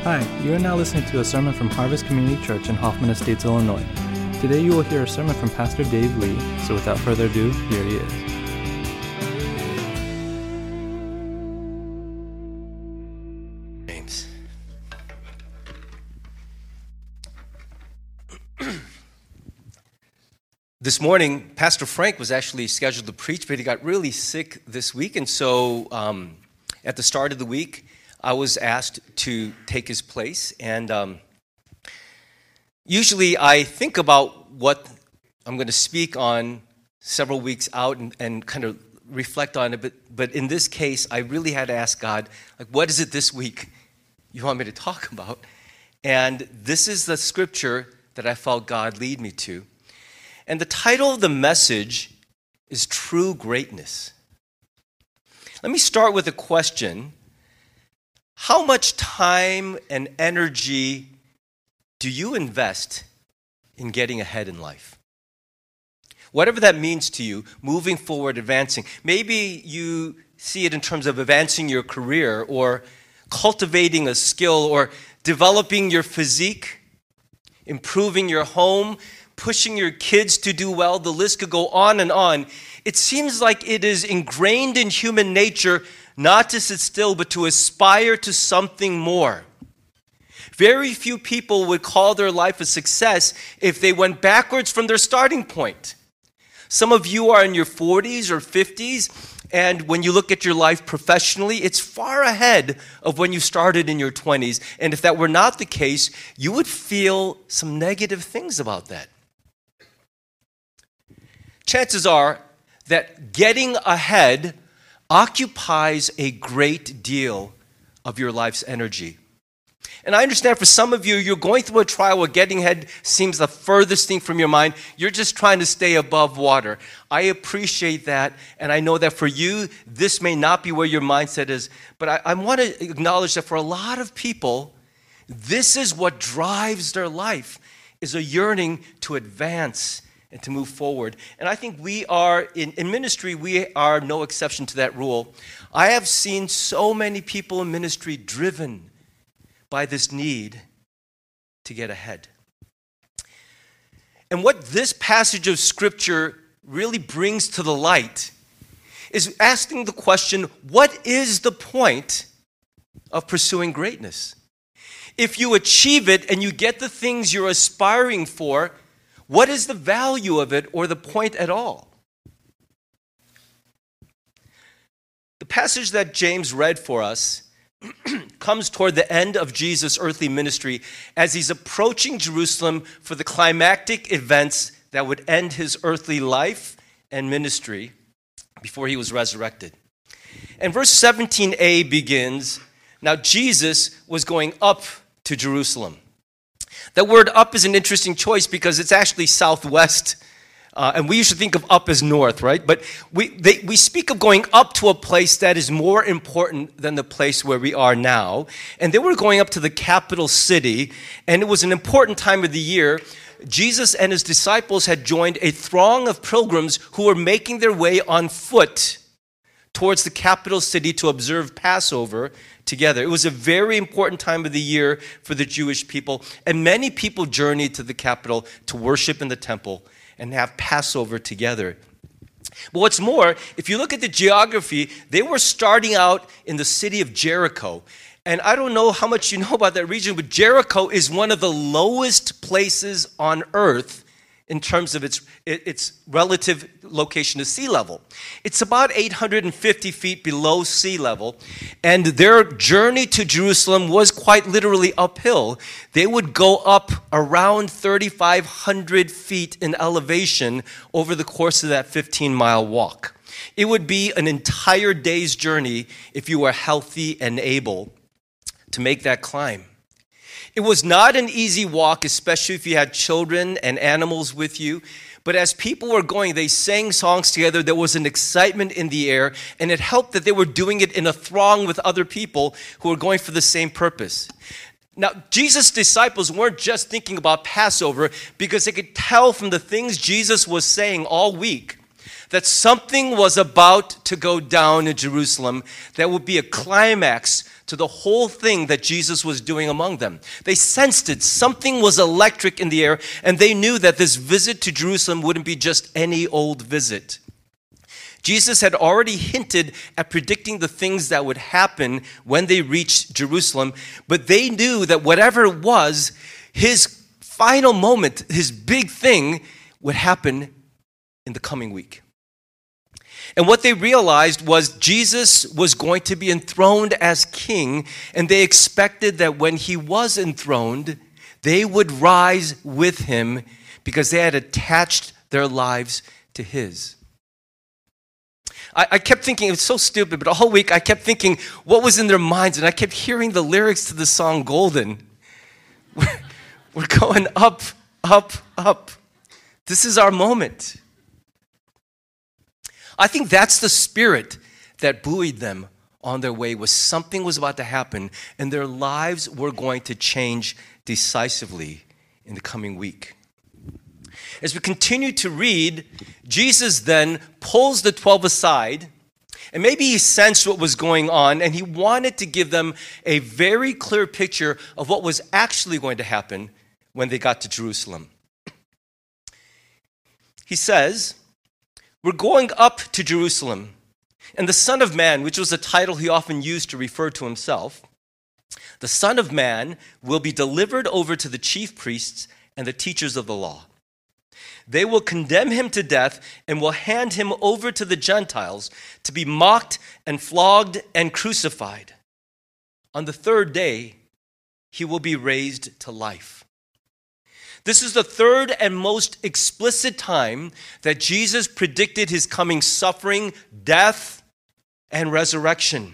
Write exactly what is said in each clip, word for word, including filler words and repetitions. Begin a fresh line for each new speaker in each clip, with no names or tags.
Hi, you are now listening to a sermon from Harvest Community Church in Hoffman Estates, Illinois. Today you will hear a sermon from Pastor Dave Lee, so without further ado, here he is.
James. This morning, Pastor Frank was actually scheduled to preach, but he got really sick this week, and so um, at the start of the week, I was asked to take his place, and um, usually I think about what I'm going to speak on several weeks out and, and kind of reflect on it, but, but in this case, I really had to ask God, like, what is it this week you want me to talk about? And this is the scripture that I felt God lead me to. And the title of the message is True Greatness. Let me start with a question. How much time and energy do you invest in getting ahead in life? Whatever that means to you, moving forward, advancing. Maybe you see it in terms of advancing your career or cultivating a skill or developing your physique, improving your home, pushing your kids to do well. The list could go on and on. It seems like it is ingrained in human nature not to sit still, but to aspire to something more. Very few people would call their life a success if they went backwards from their starting point. Some of you are in your forties or fifties, and when you look at your life professionally, it's far ahead of when you started in your twenties. And if that were not the case, you would feel some negative things about that. Chances are that getting ahead occupies a great deal of your life's energy. And I understand for some of you, you're going through a trial where getting ahead seems the furthest thing from your mind. You're just trying to stay above water. I appreciate that, and I know that for you, this may not be where your mindset is, but I, I want to acknowledge that for a lot of people, this is what drives their life, is a yearning to advance and to move forward. And I think we are, in, in ministry, we are no exception to that rule. I have seen so many people in ministry driven by this need to get ahead. And what this passage of Scripture really brings to the light is asking the question, what is the point of pursuing greatness? If you achieve it and you get the things you're aspiring for, what is the value of it or the point at all? The passage that James read for us comes toward the end of Jesus' earthly ministry as he's approaching Jerusalem for the climactic events that would end his earthly life and ministry before he was resurrected. And verse seventeen a begins, now Jesus was going up to Jerusalem. That word up is an interesting choice because it's actually southwest, uh, and we usually think of up as north, right? But we they, we speak of going up to a place that is more important than the place where we are now. And they were going up to the capital city, and it was an important time of the year. Jesus and his disciples had joined a throng of pilgrims who were making their way on foot towards the capital city to observe Passover together. It was a very important time of the year for the Jewish people, and many people journeyed to the capital to worship in the temple and have Passover together. But what's more, if you look at the geography, they were starting out in the city of Jericho. And I don't know how much you know about that region, but Jericho is one of the lowest places on earth in terms of its, its relative location to sea level. It's about eight hundred fifty feet below sea level, and their journey to Jerusalem was quite literally uphill. They would go up around thirty-five hundred feet in elevation over the course of that fifteen-mile walk. It would be an entire day's journey if you were healthy and able to make that climb. It was not an easy walk, especially if you had children and animals with you. But as people were going, they sang songs together. There was an excitement in the air, and it helped that they were doing it in a throng with other people who were going for the same purpose. Now, Jesus' disciples weren't just thinking about Passover because they could tell from the things Jesus was saying all week that something was about to go down in Jerusalem that would be a climax to the whole thing that Jesus was doing among them. They sensed it. Something was electric in the air, and they knew that this visit to Jerusalem wouldn't be just any old visit. Jesus had already hinted at predicting the things that would happen when they reached Jerusalem, but they knew that whatever it was, his final moment, his big thing, would happen in the coming week. And what they realized was Jesus was going to be enthroned as king, and they expected that when he was enthroned, they would rise with him because they had attached their lives to his. I, I kept thinking, it's so stupid, but a whole week I kept thinking what was in their minds, and I kept hearing the lyrics to the song Golden. We're, we're going up, up, up. This is our moment. I think that's the spirit that buoyed them on their way, was something was about to happen, and their lives were going to change decisively in the coming week. As we continue to read, Jesus then pulls the twelve aside, and maybe he sensed what was going on, and he wanted to give them a very clear picture of what was actually going to happen when they got to Jerusalem. He says, "We're going up to Jerusalem, and the Son of Man," which was a title he often used to refer to himself, "the Son of Man will be delivered over to the chief priests and the teachers of the law. They will condemn him to death and will hand him over to the Gentiles to be mocked and flogged and crucified. On the third day, he will be raised to life." This is the third and most explicit time that Jesus predicted his coming suffering, death, and resurrection.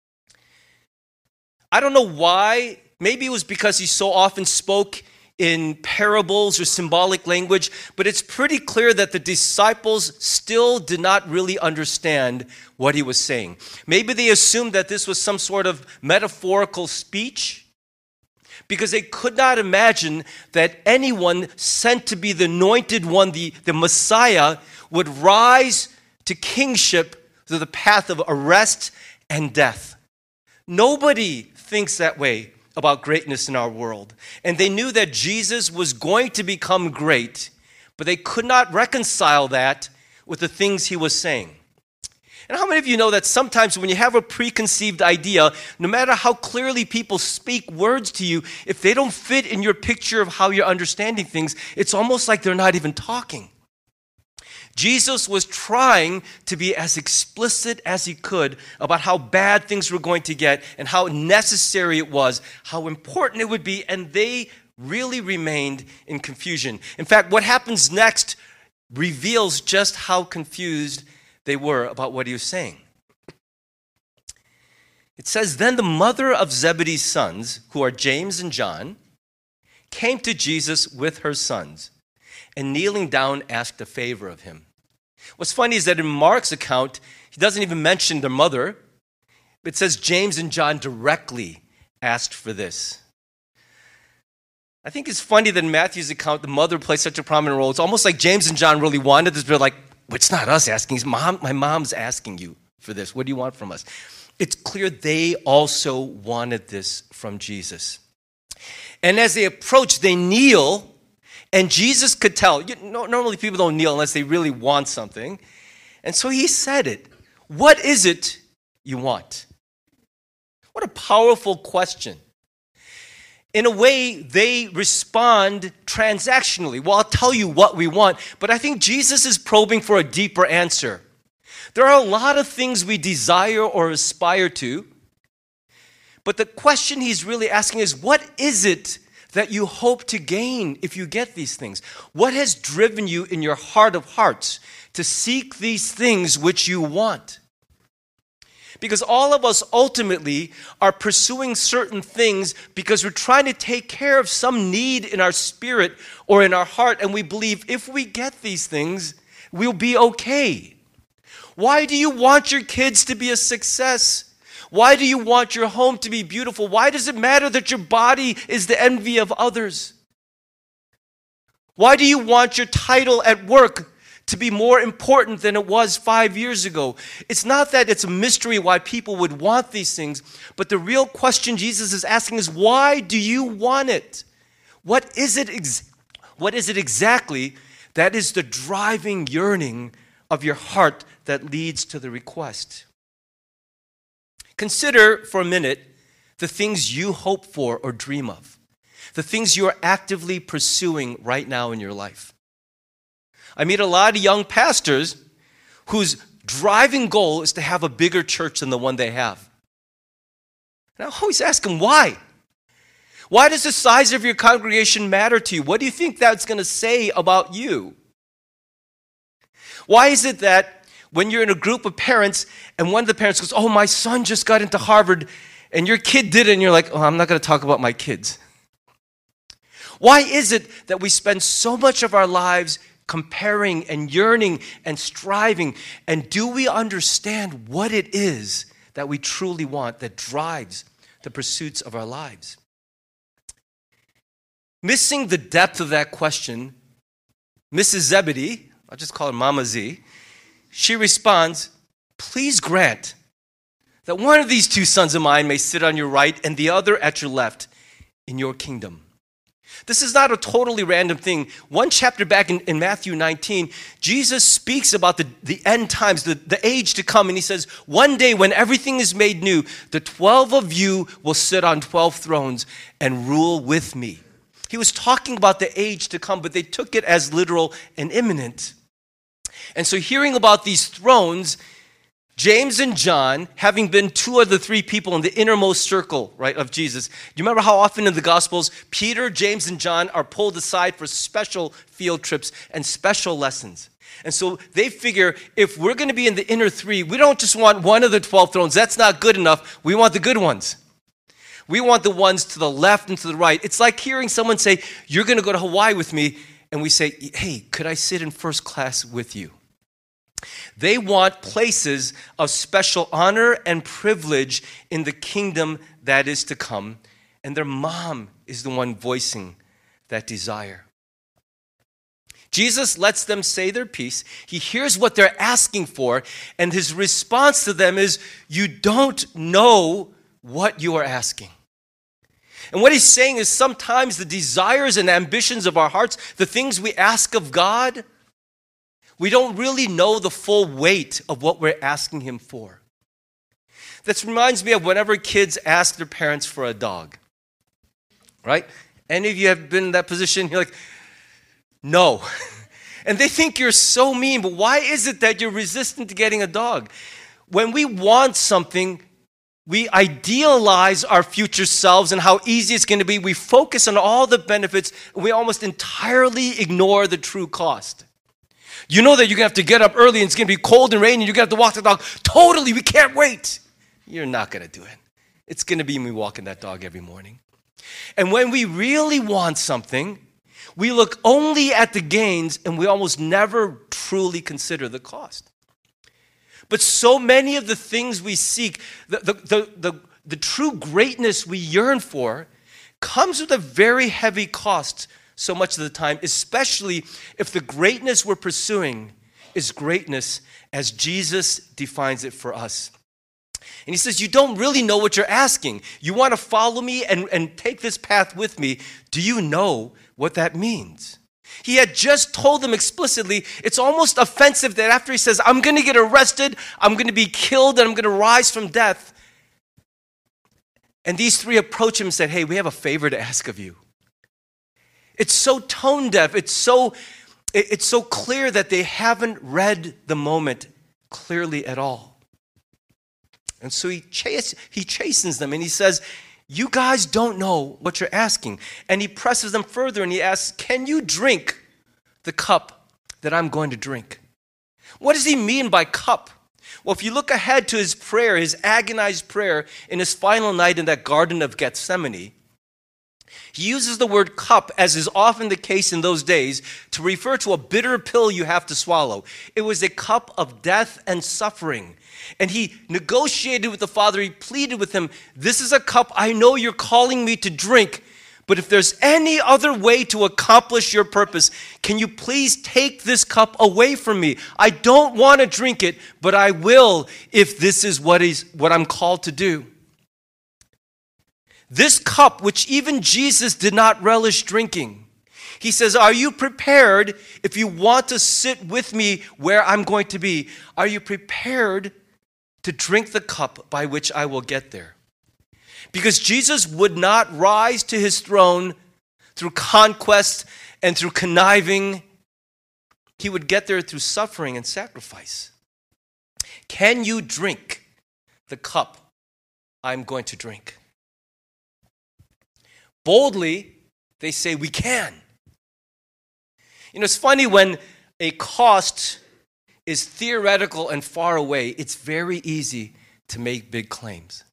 I don't know why. Maybe it was because he so often spoke in parables or symbolic language, but it's pretty clear that the disciples still did not really understand what he was saying. Maybe they assumed that this was some sort of metaphorical speech, because they could not imagine that anyone sent to be the anointed one, the, the Messiah, would rise to kingship through the path of arrest and death. Nobody thinks that way about greatness in our world. And they knew that Jesus was going to become great, but they could not reconcile that with the things he was saying. And how many of you know that sometimes when you have a preconceived idea, no matter how clearly people speak words to you, if they don't fit in your picture of how you're understanding things, it's almost like they're not even talking. Jesus was trying to be as explicit as he could about how bad things were going to get and how necessary it was, how important it would be, and they really remained in confusion. In fact, what happens next reveals just how confused they were about what he was saying. It says, "Then the mother of Zebedee's sons, who are James and John, came to Jesus with her sons, and kneeling down asked a favor of him." What's funny is that in Mark's account, he doesn't even mention their mother. It says James and John directly asked for this. I think it's funny that in Matthew's account, the mother plays such a prominent role. It's almost like James and John really wanted this, but they're like, well, it's not us asking. It's mom, my mom's asking you for this. What do you want from us? It's clear they also wanted this from Jesus. And as they approach, they kneel. And Jesus could tell. You know, normally people don't kneel unless they really want something. And so he said it. What is it you want? What a powerful question. In a way, they respond transactionally. Well, I'll tell you what we want. But I think Jesus is probing for a deeper answer. There are a lot of things we desire or aspire to. But the question he's really asking is, what is it that you hope to gain if you get these things? What has driven you in your heart of hearts to seek these things which you want? Because all of us ultimately are pursuing certain things because we're trying to take care of some need in our spirit or in our heart, and we believe if we get these things, we'll be okay. Why do you want your kids to be a success? Why do you want your home to be beautiful? Why does it matter that your body is the envy of others? Why do you want your title at work to be more important than it was five years ago. It's not that it's a mystery why people would want these things, but the real question Jesus is asking is, why do you want it? What is it, ex- what is it exactly that is the driving yearning of your heart that leads to the request? Consider for a minute the things you hope for or dream of, the things you are actively pursuing right now in your life. I meet a lot of young pastors whose driving goal is to have a bigger church than the one they have. And I always ask them, why? Why does the size of your congregation matter to you? What do you think that's going to say about you? Why is it that when you're in a group of parents and one of the parents goes, oh, my son just got into Harvard, and your kid did it, and you're like, oh, I'm not going to talk about my kids? Why is it that we spend so much of our lives comparing and yearning and striving? And do we understand what it is that we truly want that drives the pursuits of our lives? Missing the depth of that question, Missus Zebedee, I'll just call her Mama Z, she responds, please grant that one of these two sons of mine may sit on your right and the other at your left in your kingdom. This is not a totally random thing. One chapter back in, in Matthew nineteen, Jesus speaks about the, the end times, the, the age to come, and he says, one day when everything is made new, the twelve of you will sit on twelve thrones and rule with me. He was talking about the age to come, but they took it as literal and imminent. And so hearing about these thrones, James and John, having been two of the three people in the innermost circle, right, of Jesus. Do you remember how often in the Gospels, Peter, James, and John are pulled aside for special field trips and special lessons? And so they figure, if we're going to be in the inner three, we don't just want one of the twelve thrones. That's not good enough. We want the good ones. We want the ones to the left and to the right. It's like hearing someone say, you're going to go to Hawaii with me. And we say, hey, could I sit in first class with you? They want places of special honor and privilege in the kingdom that is to come. And their mom is the one voicing that desire. Jesus lets them say their piece. He hears what they're asking for. And his response to them is, you don't know what you are asking. And what he's saying is sometimes the desires and ambitions of our hearts, the things we ask of God, we don't really know the full weight of what we're asking him for. That reminds me of whenever kids ask their parents for a dog, right? Any of you have been in that position? You're like, no. And they think you're so mean, but why is it that you're resistant to getting a dog? When we want something, we idealize our future selves and how easy it's going to be. We focus on all the benefits, and we almost entirely ignore the true cost. You know that you're going to have to get up early and it's going to be cold and rainy and you're going to have to walk the dog. Totally, we can't wait. You're not going to do it. It's going to be me walking that dog every morning. And when we really want something, we look only at the gains and we almost never truly consider the cost. But so many of the things we seek, the, the, the, the, the true greatness we yearn for, comes with a very heavy cost so much of the time, especially if the greatness we're pursuing is greatness as Jesus defines it for us. And he says, you don't really know what you're asking. You want to follow me and, and take this path with me. Do you know what that means? He had just told them explicitly, it's almost offensive that after he says, I'm going to get arrested, I'm going to be killed, and I'm going to rise from death. And these three approach him and said, hey, we have a favor to ask of you. It's so tone deaf. It's so, it's so clear that they haven't read the moment clearly at all. And so he, chas- he chastens them and he says, you guys don't know what you're asking. And he presses them further and he asks, can you drink the cup that I'm going to drink? What does he mean by cup? Well, if you look ahead to his prayer, his agonized prayer in his final night in that Garden of Gethsemane, he uses the word cup, as is often the case in those days, to refer to a bitter pill you have to swallow. It was a cup of death and suffering. And he negotiated with the Father. He pleaded with him, this is a cup I know you're calling me to drink, But if there's any other way to accomplish your purpose, can you please take this cup away from me? I don't want to drink it, but I will if this is what is what I'm called to do. This cup, which even Jesus did not relish drinking, he says, are you prepared if you want to sit with me where I'm going to be? Are you prepared to drink the cup by which I will get there? Because Jesus would not rise to his throne through conquest and through conniving. He would get there through suffering and sacrifice. Can you drink the cup I'm going to drink? Boldly, they say we can. You know, it's funny when a cost is theoretical and far away, it's very easy to make big claims.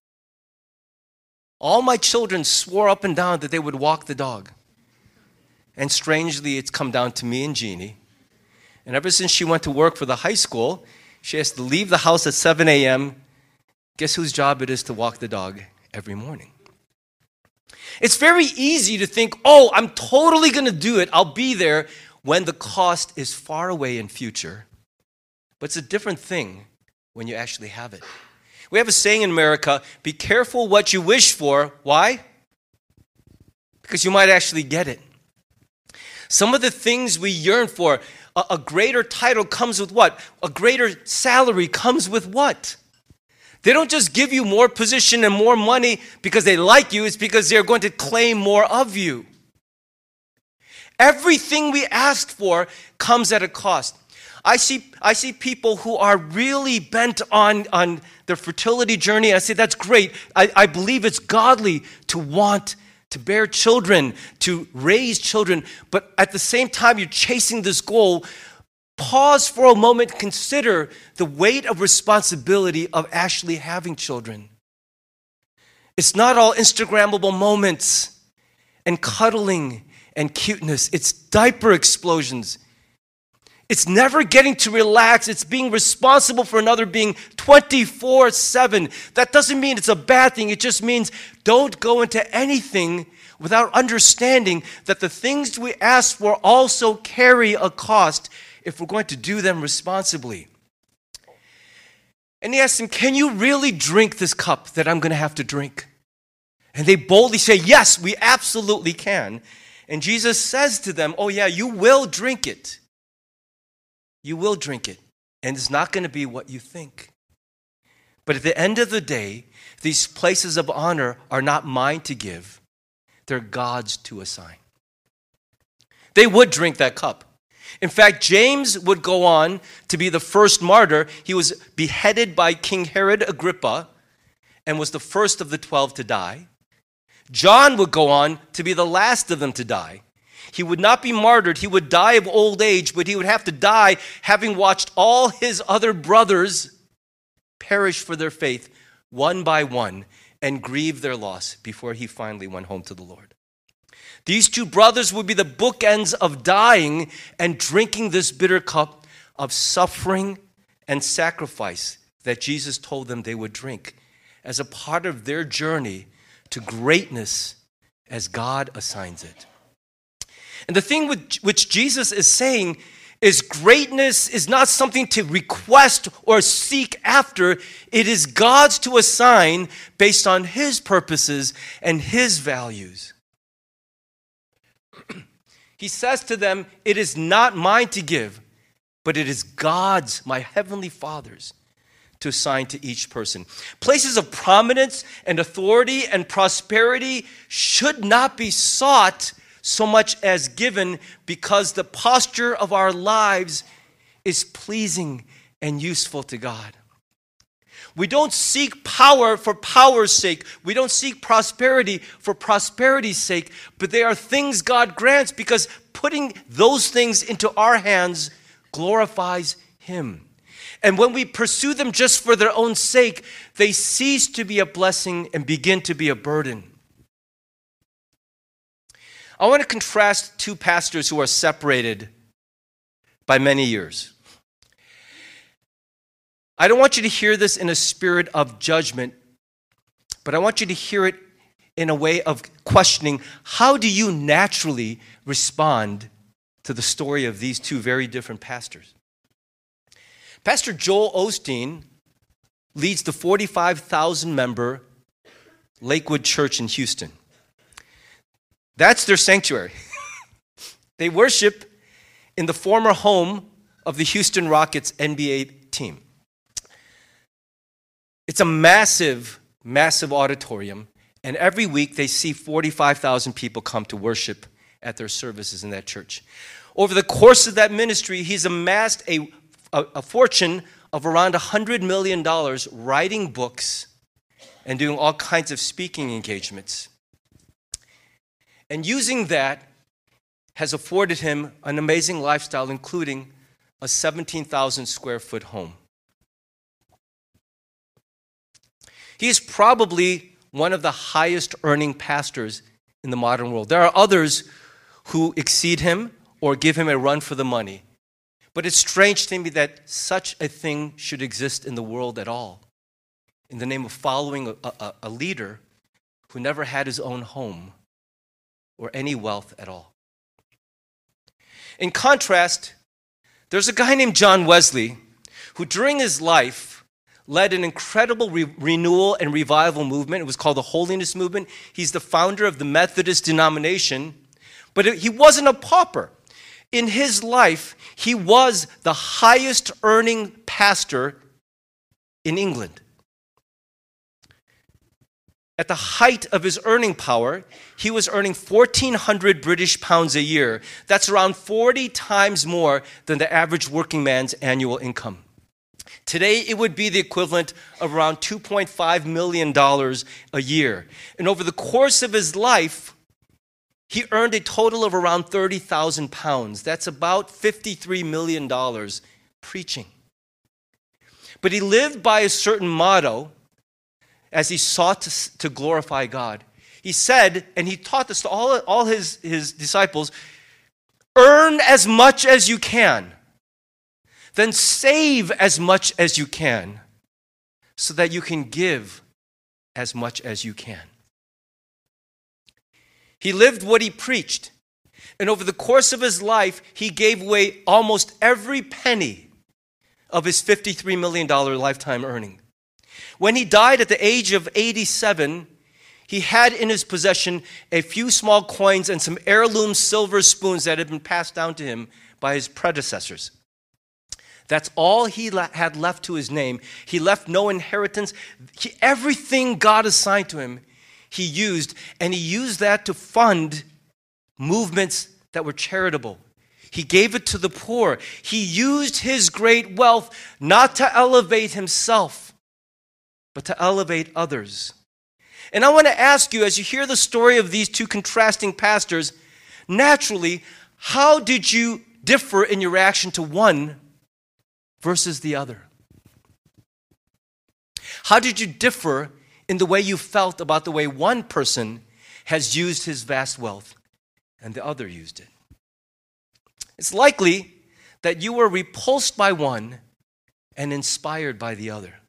All my children swore up and down that they would walk the dog. And strangely, it's come down to me and Jeannie. And ever since she went to work for the high school, she has to leave the house at seven a.m. Guess whose job it is to walk the dog every morning? It's very easy to think, oh, I'm totally going to do it. I'll be there when the cost is far away in future. But it's a different thing when you actually have it. We have a saying in America, be careful what you wish for. Why? Because you might actually get it. Some of the things we yearn for, a, a greater title comes with what? A greater salary comes with what? They don't just give you more position and more money because they like you. It's because they're going to claim more of you. Everything we ask for comes at a cost. I see, I see people who are really bent on, on their fertility journey. I say, that's great. I, I believe it's godly to want to bear children, to raise children. But at the same time, you're chasing this goal. Pause for a moment. Consider the weight of responsibility of actually having children. It's not all Instagrammable moments and cuddling and cuteness. It's diaper explosions. It's never getting to relax. It's being responsible for another being twenty-four seven. That doesn't mean it's a bad thing. It just means don't go into anything without understanding that the things we ask for also carry a cost if we're going to do them responsibly. And he asked him, can you really drink this cup that I'm going to have to drink? And they boldly say, yes, we absolutely can. And Jesus says to them, oh yeah, you will drink it. You will drink it, and it's not going to be what you think. But at the end of the day, these places of honor are not mine to give. They're God's to assign. They would drink that cup. In fact, James would go on to be the first martyr. He was beheaded by King Herod Agrippa and was the first of the twelve to die. John would go on to be the last of them to die. He would not be martyred. He would die of old age, but he would have to die having watched all his other brothers perish for their faith one by one and grieve their loss before he finally went home to the Lord. These two brothers would be the bookends of dying and drinking this bitter cup of suffering and sacrifice that Jesus told them they would drink as a part of their journey to greatness as God assigns it. And the thing with, which Jesus is saying is greatness is not something to request or seek after. It is God's to assign based on his purposes and his values. He says to them, it is not mine to give, but it is God's, my heavenly Father's, to assign to each person. Places of prominence and authority and prosperity should not be sought so much as given because the posture of our lives is pleasing and useful to God. We don't seek power for power's sake. We don't seek prosperity for prosperity's sake, but they are things God grants because putting those things into our hands glorifies him. And when we pursue them just for their own sake, they cease to be a blessing and begin to be a burden. I want to contrast two pastors who are separated by many years. I don't want you to hear this in a spirit of judgment, but I want you to hear it in a way of questioning, how do you naturally respond to the story of these two very different pastors? Pastor Joel Osteen leads the forty-five thousand member Lakewood Church in Houston. That's their sanctuary. They worship in the former home of the Houston Rockets N B A team. It's a massive, massive auditorium, and every week they see forty-five thousand people come to worship at their services in that church. Over the course of that ministry, he's amassed a, a, a fortune of around one hundred million dollars writing books and doing all kinds of speaking engagements. And using that has afforded him an amazing lifestyle, including a seventeen thousand square foot home. He is probably one of the highest earning pastors in the modern world. There are others who exceed him or give him a run for the money. But it's strange to me that such a thing should exist in the world at all, in the name of following a, a, a leader who never had his own home or any wealth at all. In contrast, there's a guy named John Wesley who during his life led an incredible re- renewal and revival movement. It was called the Holiness Movement. He's the founder of the Methodist denomination, but it, he wasn't a pauper. In his life, he was the highest earning pastor in England. At the height of his earning power, he was earning fourteen hundred British pounds a year. That's around forty times more than the average working man's annual income. Today, it would be the equivalent of around two point five million dollars a year. And over the course of his life, he earned a total of around thirty thousand pounds. That's about fifty-three million dollars preaching. But he lived by a certain motto as he sought to, to glorify God. He said, and he taught this to all, all his, his disciples, earn as much as you can, then save as much as you can, so that you can give as much as you can. He lived what he preached, and over the course of his life, he gave away almost every penny of his fifty-three million dollars lifetime earning. When he died at the age of eighty-seven, he had in his possession a few small coins and some heirloom silver spoons that had been passed down to him by his predecessors. That's all he had left to his name. He left no inheritance. He, everything God assigned to him, he used, and he used that to fund movements that were charitable. He gave it to the poor. He used his great wealth not to elevate himself, but to elevate others. And I want to ask you, as you hear the story of these two contrasting pastors, naturally, how did you differ in your reaction to one versus the other? How did you differ in the way you felt about the way one person has used his vast wealth and the other used it? It's likely that you were repulsed by one and inspired by the other.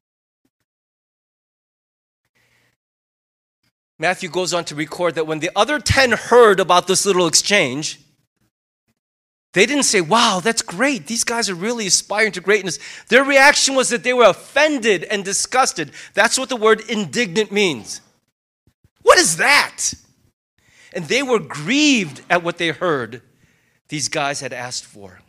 Matthew goes on to record that when the other ten heard about this little exchange, they didn't say, wow, that's great. These guys are really aspiring to greatness. Their reaction was that they were offended and disgusted. That's what the word indignant means. What is that? And they were grieved at what they heard these guys had asked for.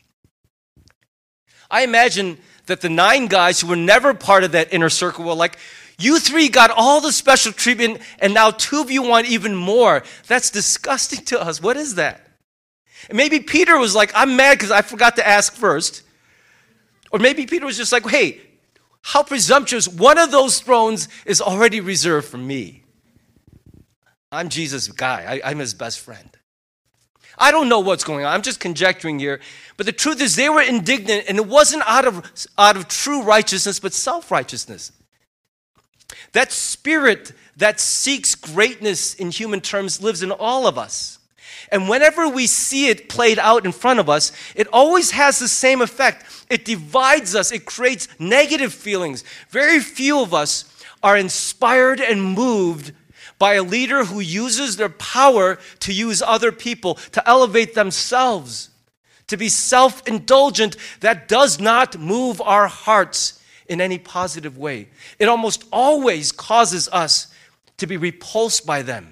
I imagine that the nine guys who were never part of that inner circle were like, you three got all the special treatment, and now two of you want even more. That's disgusting to us. What is that? And maybe Peter was like, I'm mad because I forgot to ask first. Or maybe Peter was just like, hey, how presumptuous. One of those thrones is already reserved for me. I'm Jesus' guy. I, I'm his best friend. I don't know what's going on. I'm just conjecturing here. But the truth is they were indignant, and it wasn't out of, out of true righteousness, but self-righteousness. That spirit that seeks greatness in human terms lives in all of us. And whenever we see it played out in front of us, it always has the same effect. It divides us. It creates negative feelings. Very few of us are inspired and moved by a leader who uses their power to use other people, to elevate themselves, to be self-indulgent, that does not move our hearts in any positive way. It almost always causes us to be repulsed by them.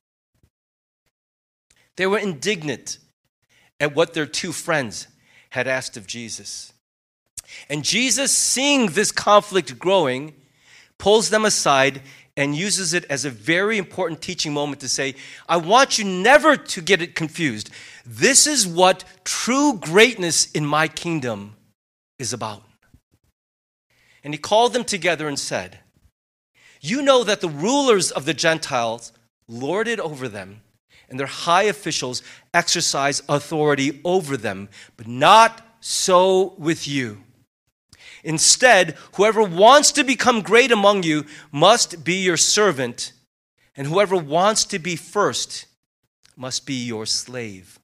They were indignant at what their two friends had asked of Jesus. And Jesus, seeing this conflict growing, pulls them aside and uses it as a very important teaching moment to say, I want you never to get it confused. This is what true greatness in my kingdom is about. And he called them together and said, you know that the rulers of the Gentiles lord it over them, and their high officials exercise authority over them, but not so with you. Instead, whoever wants to become great among you must be your servant, and whoever wants to be first must be your slave.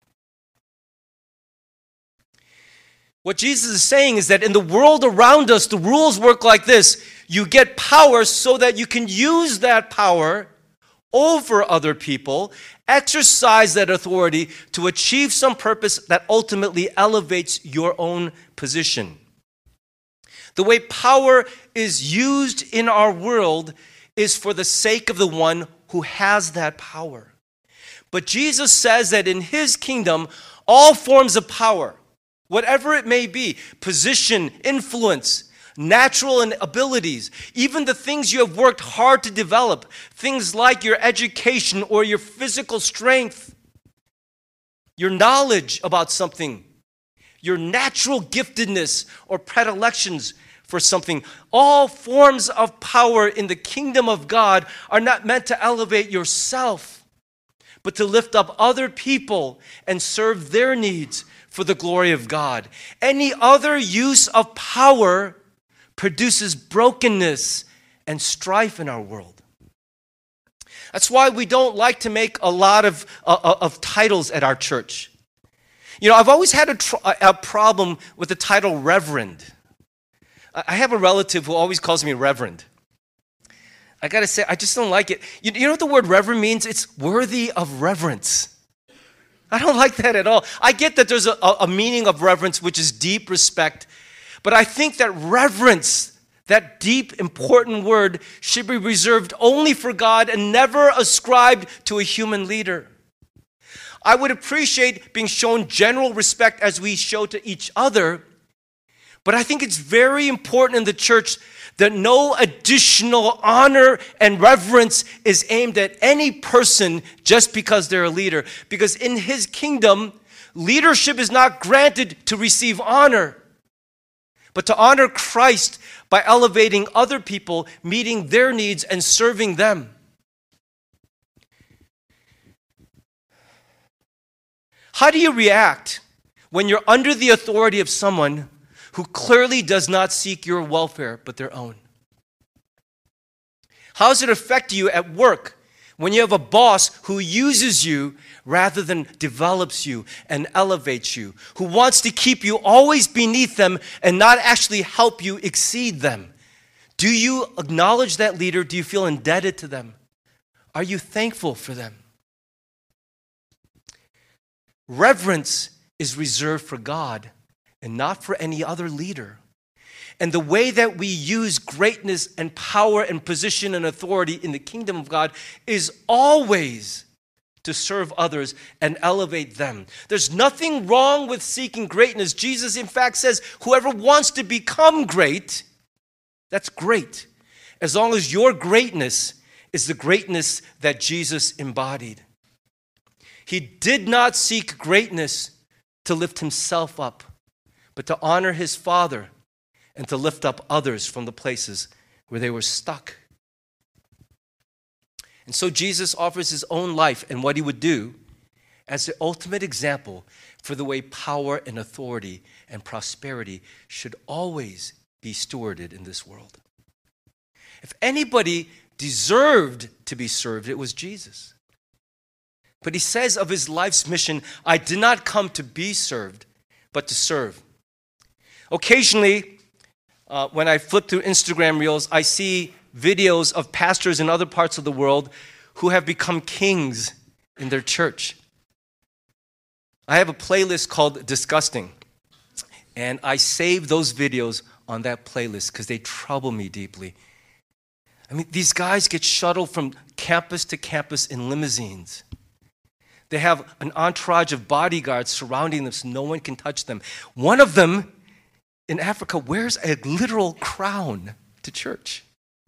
What Jesus is saying is that in the world around us, the rules work like this. You get power so that you can use that power over other people, exercise that authority to achieve some purpose that ultimately elevates your own position. The way power is used in our world is for the sake of the one who has that power. But Jesus says that in his kingdom, all forms of power, whatever it may be, position, influence, natural abilities, even the things you have worked hard to develop, things like your education or your physical strength, your knowledge about something, your natural giftedness or predilections for something, all forms of power in the kingdom of God are not meant to elevate yourself, but to lift up other people and serve their needs for the glory of God. Any other use of power produces brokenness and strife in our world. That's why we don't like to make a lot of, uh, of titles at our church. You know, I've always had a, tr- a problem with the title Reverend. I have a relative who always calls me Reverend. I got to say, I just don't like it. You, you know what the word reverend means? It's worthy of reverence. I don't like that at all. I get that there's a, a meaning of reverence, which is deep respect. But I think that reverence, that deep, important word, should be reserved only for God and never ascribed to a human leader. I would appreciate being shown general respect as we show to each other, but I think it's very important in the church that no additional honor and reverence is aimed at any person just because they're a leader. Because in his kingdom, leadership is not granted to receive honor, but to honor Christ by elevating other people, meeting their needs, and serving them. How do you react when you're under the authority of someone who clearly does not seek your welfare but their own? How does it affect you at work when you have a boss who uses you rather than develops you and elevates you, who wants to keep you always beneath them and not actually help you exceed them? Do you acknowledge that leader? Do you feel indebted to them? Are you thankful for them? Reverence is reserved for God and not for any other leader. And the way that we use greatness and power and position and authority in the kingdom of God is always to serve others and elevate them. There's nothing wrong with seeking greatness. Jesus, in fact, says, whoever wants to become great, that's great, as long as your greatness is the greatness that Jesus embodied. He did not seek greatness to lift himself up, but to honor his Father and to lift up others from the places where they were stuck. And so Jesus offers his own life and what he would do as the ultimate example for the way power and authority and prosperity should always be stewarded in this world. If anybody deserved to be served, it was Jesus. But he says of his life's mission, I did not come to be served, but to serve. Occasionally, uh, when I flip through Instagram Reels, I see videos of pastors in other parts of the world who have become kings in their church. I have a playlist called Disgusting, and I save those videos on that playlist because they trouble me deeply. I mean, these guys get shuttled from campus to campus in limousines. They have an entourage of bodyguards surrounding them so no one can touch them. One of them in Africa wears a literal crown to church.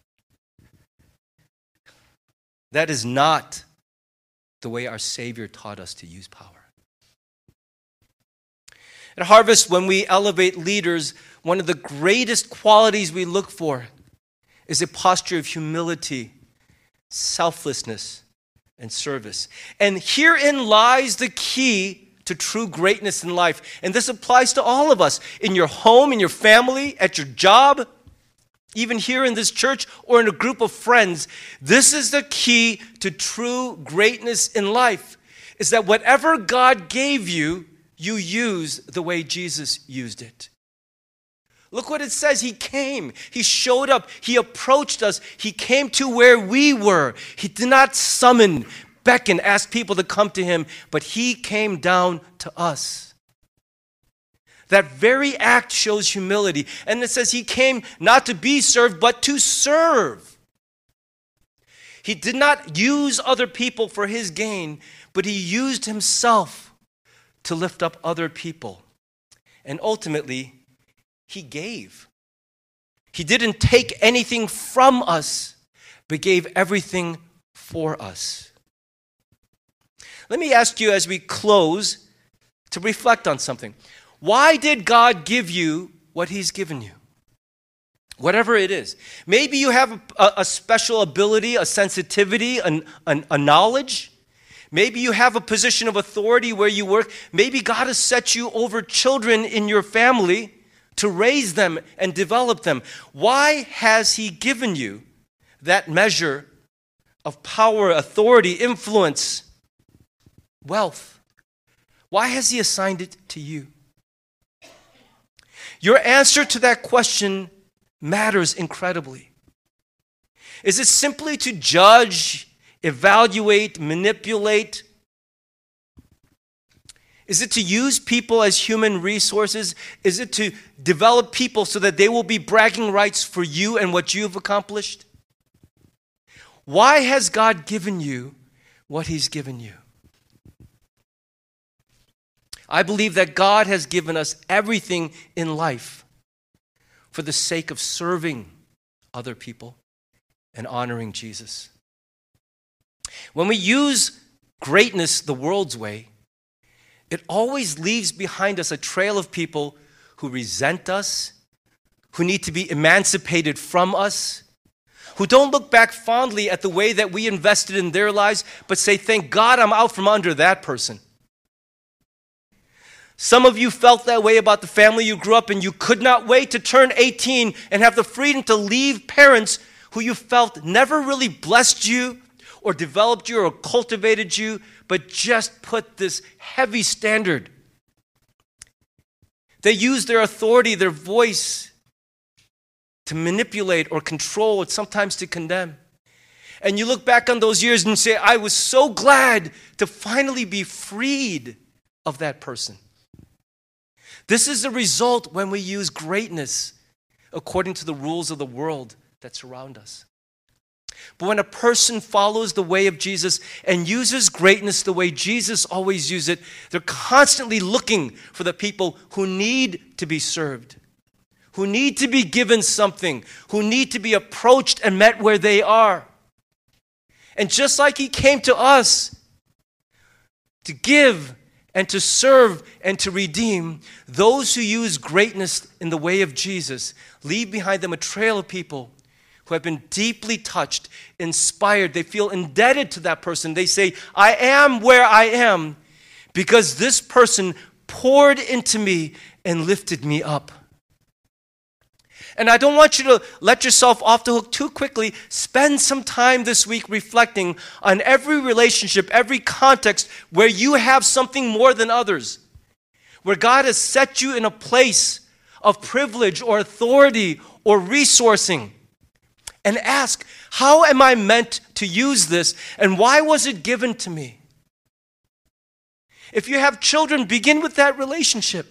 That is not the way our Savior taught us to use power. At Harvest, when we elevate leaders, one of the greatest qualities we look for is a posture of humility, selflessness, and service. And herein lies the key to true greatness in life. And this applies to all of us, in your home, in your family, at your job, even here in this church or in a group of friends. This is the key to true greatness in life, is that whatever God gave you, you use the way Jesus used it. Look what it says. He came. He showed up. He approached us. He came to where we were. He did not summon, beckon, ask people to come to him, but he came down to us. That very act shows humility. And it says he came not to be served, but to serve. He did not use other people for his gain, but he used himself to lift up other people. And ultimately, he gave. He didn't take anything from us, but gave everything for us. Let me ask you as we close to reflect on something. Why did God give you what he's given you? Whatever it is. Maybe you have a, a special ability, a sensitivity, an, an, a knowledge. Maybe you have a position of authority where you work. Maybe God has set you over children in your family to raise them and develop them. Why has he given you that measure of power, authority, influence, wealth? Why has he assigned it to you? Your answer to that question matters incredibly. Is it simply to judge, evaluate, manipulate? Is it to use people as human resources? Is it to develop people so that they will be bragging rights for you and what you've accomplished? Why has God given you what he's given you? I believe that God has given us everything in life for the sake of serving other people and honoring Jesus. When we use greatness the world's way, it always leaves behind us a trail of people who resent us, who need to be emancipated from us, who don't look back fondly at the way that we invested in their lives, but say, thank God I'm out from under that person. Some of you felt that way about the family you grew up in. You could not wait to turn eighteen and have the freedom to leave parents who you felt never really blessed you or developed you or cultivated you, but just put this heavy standard. They use their authority, their voice, to manipulate or control, and sometimes to condemn. And you look back on those years and say, I was so glad to finally be freed of that person. This is the result when we use greatness according to the rules of the world that surround us. But when a person follows the way of Jesus and uses greatness the way Jesus always used it, they're constantly looking for the people who need to be served, who need to be given something, who need to be approached and met where they are. And just like he came to us to give and to serve and to redeem, those who use greatness in the way of Jesus leave behind them a trail of people who have been deeply touched, inspired. They feel indebted to that person. They say, I am where I am because this person poured into me and lifted me up. And I don't want you to let yourself off the hook too quickly. Spend some time this week reflecting on every relationship, every context where you have something more than others, where God has set you in a place of privilege or authority or resourcing. and ask, how am I meant to use this, and why was it given to me? If you have children, begin with that relationship.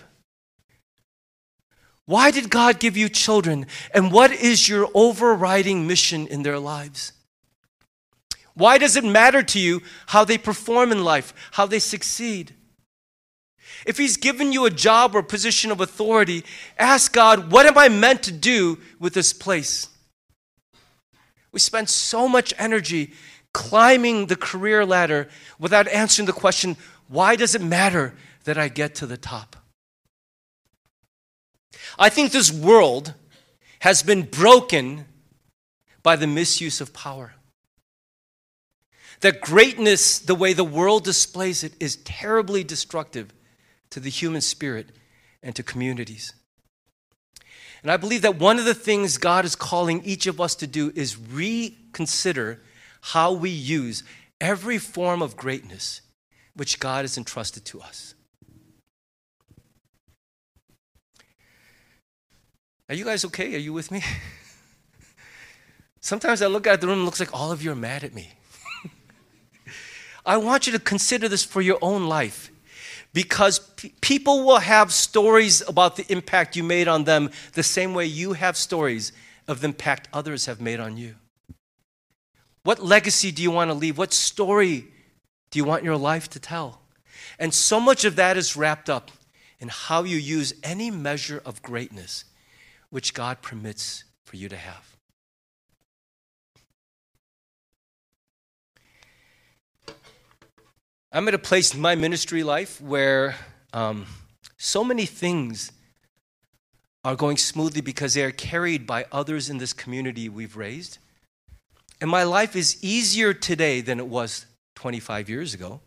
Why did God give you children, and what is your overriding mission in their lives? Why does it matter to you how they perform in life, how they succeed? If He's given you a job or position of authority, ask God, what am I meant to do with this place? We spend so much energy climbing the career ladder without answering the question, why does it matter that I get to the top? I think this world has been broken by the misuse of power. That greatness, the way the world displays it, is terribly destructive to the human spirit and to communities. And I believe that one of the things God is calling each of us to do is reconsider how we use every form of greatness which God has entrusted to us. Are you guys okay? Are you with me? Sometimes I look at the room and it looks like all of you are mad at me. I want you to consider this for your own life, because pe- people will have stories about the impact you made on them the same way you have stories of the impact others have made on you. What legacy do you want to leave? What story do you want your life to tell? And so much of that is wrapped up in how you use any measure of greatness which God permits for you to have. I'm at a place in my ministry life where um, so many things are going smoothly because they are carried by others in this community we've raised. And my life is easier today than it was twenty-five years ago.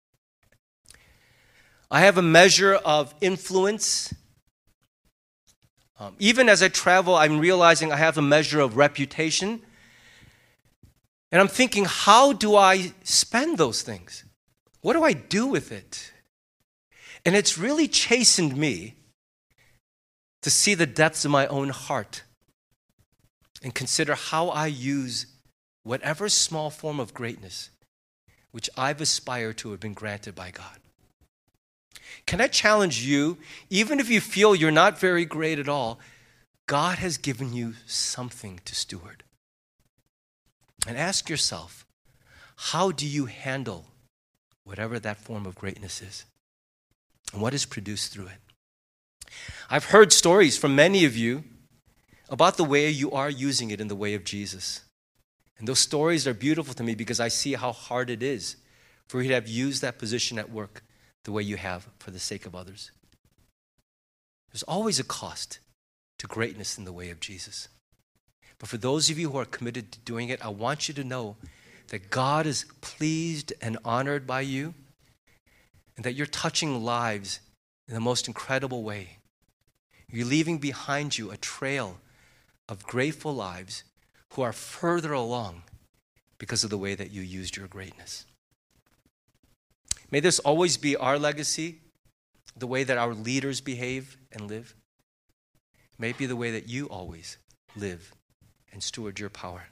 I have a measure of influence. Um, even as I travel, I'm realizing I have a measure of reputation. And I'm thinking, how do I spend those things? What do I do with it? And it's really chastened me to see the depths of my own heart and consider how I use whatever small form of greatness which I've aspired to have been granted by God. Can I challenge you, even if you feel you're not very great at all, God has given you something to steward. And ask yourself, how do you handle whatever that form of greatness is? And what is produced through it? I've heard stories from many of you about the way you are using it in the way of Jesus. And those stories are beautiful to me because I see how hard it is for you to have used that position at work the way you have for the sake of others. There's always a cost to greatness in the way of Jesus. But for those of you who are committed to doing it, I want you to know that God is pleased and honored by you, and that you're touching lives in the most incredible way. You're leaving behind you a trail of grateful lives who are further along because of the way that you used your greatness. May this always be our legacy, the way that our leaders behave and live. May it be the way that you always live and steward your power.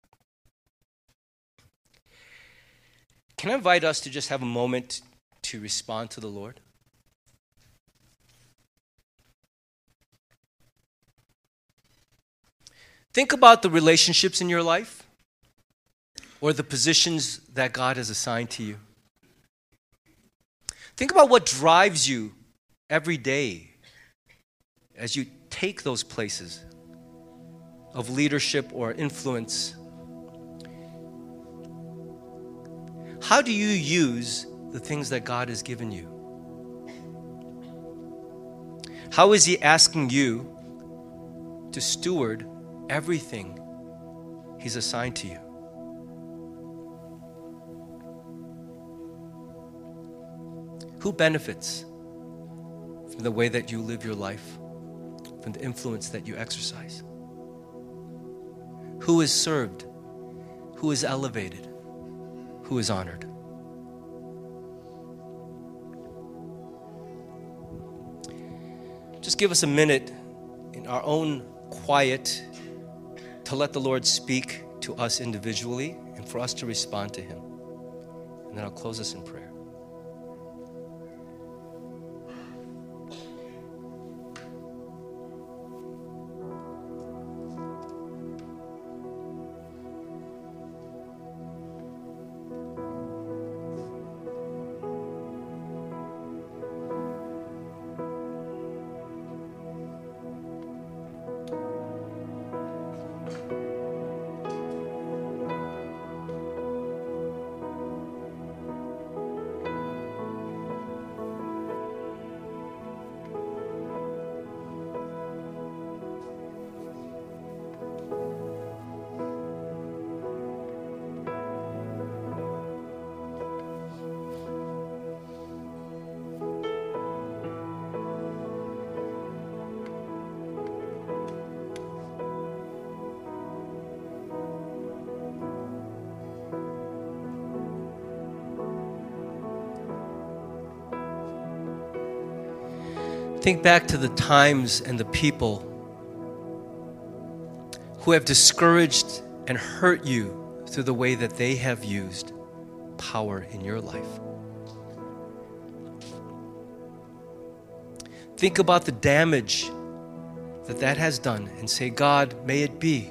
Can I invite us to just have a moment to respond to the Lord? Think about the relationships in your life or the positions that God has assigned to you. Think about what drives you every day as you take those places of leadership or influence. How do you use the things that God has given you? How is He asking you to steward everything He's assigned to you? Who benefits from the way that you live your life, from the influence that you exercise? Who is served? Who is elevated? Who is honored? Just give us a minute in our own quiet to let the Lord speak to us individually and for us to respond to him. And then I'll close us in prayer. Think back to the times and the people who have discouraged and hurt you through the way that they have used power in your life. Think about the damage that that has done and say, God, may it be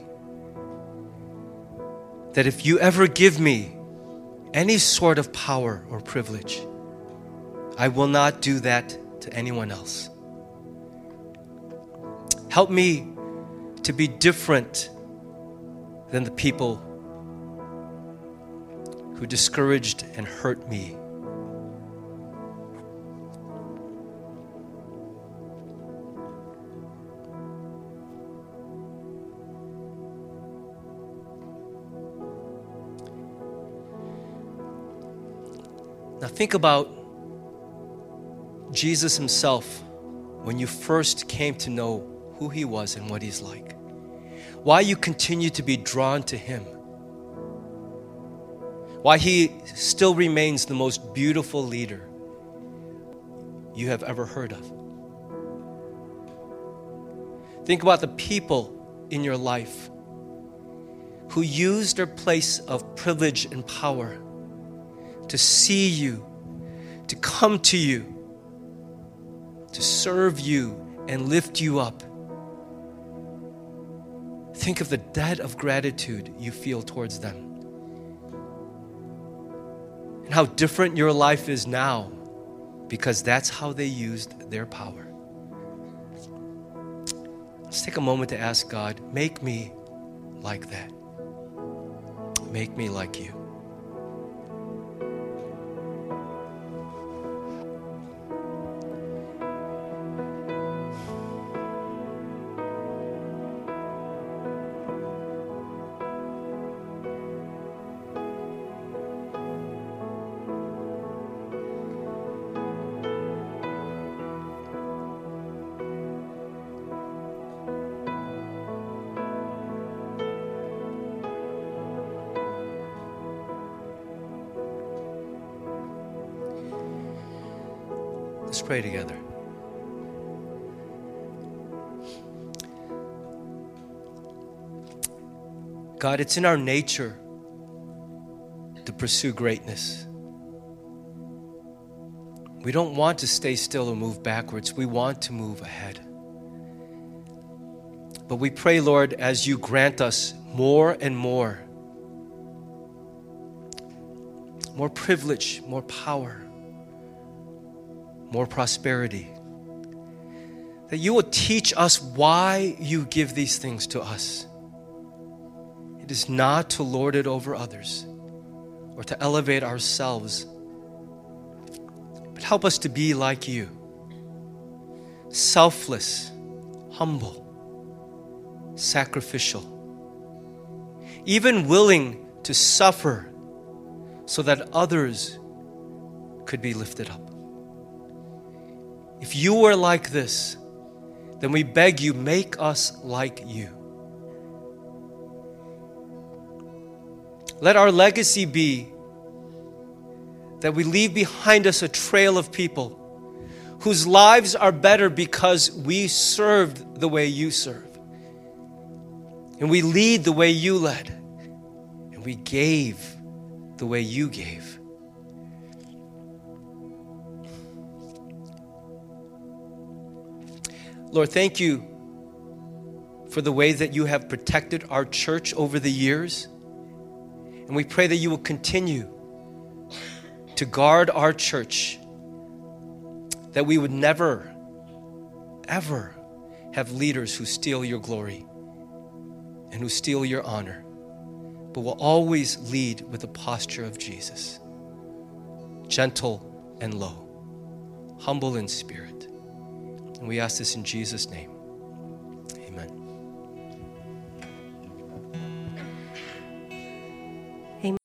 that if you ever give me any sort of power or privilege, I will not do that to anyone else. Help me to be different than the people who discouraged and hurt me. Now think about Jesus himself when you first came to know who he was and what he's like. Why you continue to be drawn to him. Why he still remains the most beautiful leader you have ever heard of. Think about the people in your life who used their place of privilege and power to see you, to come to you, to serve you and lift you up. Think of the debt of gratitude you feel towards them. And how different your life is now because that's how they used their power. Let's take a moment to ask God, make me like that. Make me like you. Let's pray together. God, it's in our nature to pursue greatness. We don't want to stay still or move backwards. We want to move ahead. But we pray, Lord, as you grant us more and more, more privilege, more power, more prosperity, that you will teach us why you give these things to us. It is not to lord it over others or to elevate ourselves, but help us to be like you, selfless, humble, sacrificial, even willing to suffer so that others could be lifted up. If you were like this, then we beg you, make us like you. Let our legacy be that we leave behind us a trail of people whose lives are better because we served the way you serve. And we lead the way you led. And we gave the way you gave. Lord, thank you for the way that you have protected our church over the years. And we pray that you will continue to guard our church, that we would never, ever have leaders who steal your glory and who steal your honor, but will always lead with the posture of Jesus, gentle and low, humble in spirit. And we ask this in Jesus' name. Amen.
Amen.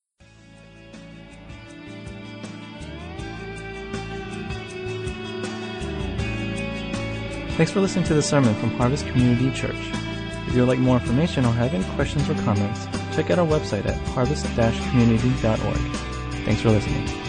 Thanks for listening to the sermon from Harvest Community Church. If you would like more information or have any questions or comments, check out our website at harvest dash community dot org. Thanks for listening.